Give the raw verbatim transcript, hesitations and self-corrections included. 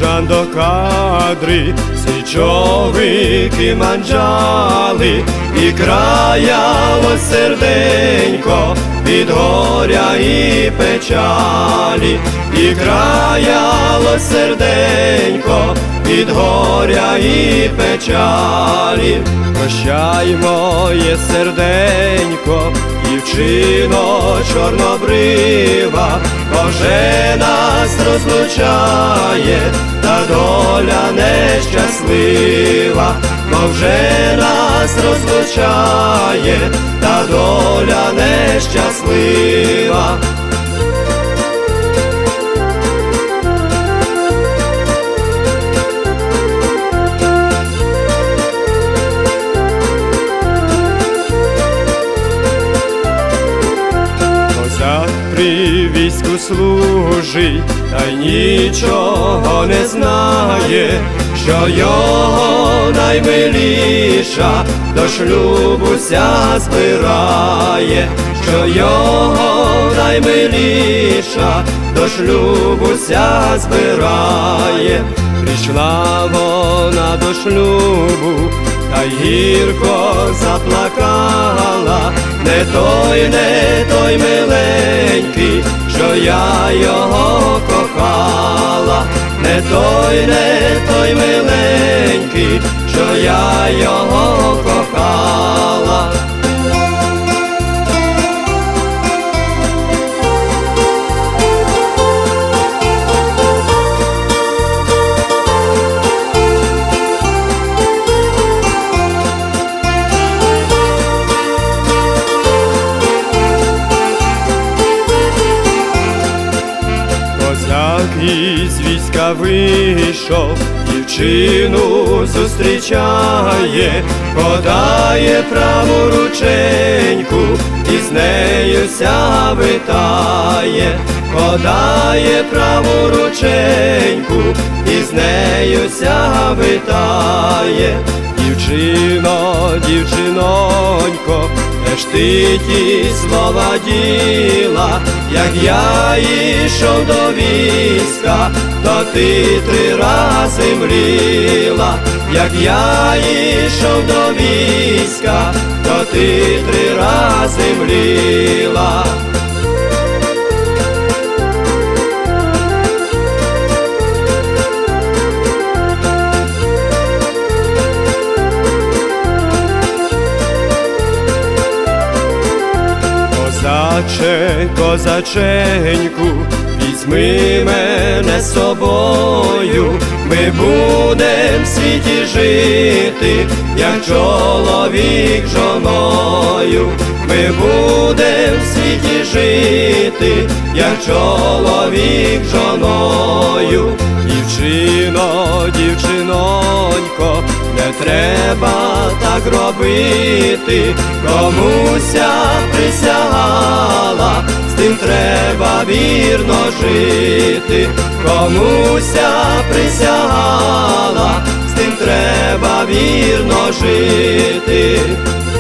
Жан до кадри, січовики манджали, і краяло серденько від горя і печалі, і краяло серденько від горя і печалі. Прощай, моє серденько, дівчино чорнобрива, бо вже нас розлучає та доля нещаслива, бо вже нас розлучає та доля нещаслива. При війську служить, та й нічого не знає, що його наймиліша до шлюбу ся збирає, що його наймиліша до шлюбу ся збирає. Прийшла вона до шлюбу, та й гірко заплакала, не той, не той миленький, що я його кохала, не той, не той миленький, що я його кохала. Із війська вийшов, дівчину зустрічає, подає праву рученьку і з нею ся витає, подає праву рученьку і з нею ся витає. Дівчино, дівчинонько, де ж ти ті слова діла, як я йшов до війська, то ти три рази мріла, як я йшов до війська, то ти три рази мріла. Козаче, козаченьку, візьми мене з собою, ми будем в світі жити, як чоловік з жоною, ми будем в світі жити, як чоловік з жоною. Дівчино, дівчинонько, не треба так робити, комуся присягала, з тим треба вірно жити, комуся присягала, з тим треба вірно жити.